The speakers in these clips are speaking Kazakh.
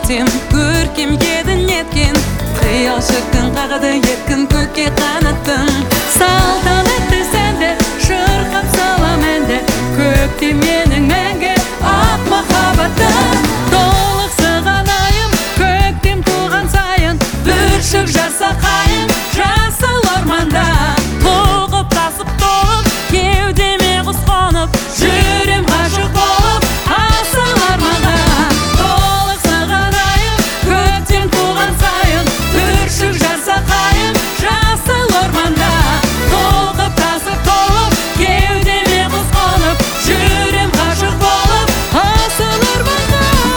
көктем көркем еді неткен, қиял шіркін қағады еркін көкке қанаттың. Салтанатты сәнді шырқап салам әнді, көктем менің мәңгі ақ махаббатым. Толықсыған айым көктем туған сайын, бүршік жарса қайын жасыл орманда. Тоғып тасып толып кеудеме құс қонып, жүрем ғашық болып асыл арманға. Толықсыған айым көктем туған сайын, бүршік жарса қайын жасыл орманда. Тоғып тасып толып кеудеме құс қонып, жүрем ғашық болып асыл арманға.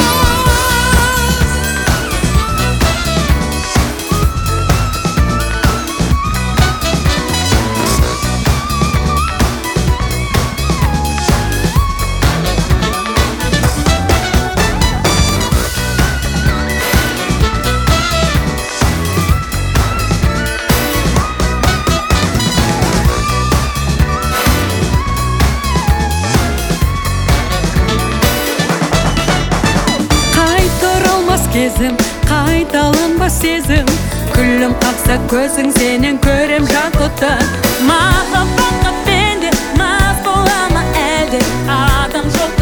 Кезім, қайталанбас сезім, күлім қақса көзің, сенен көрем жақұтты. Махаббатқа пенде мас бола ма әлде, адам жоқ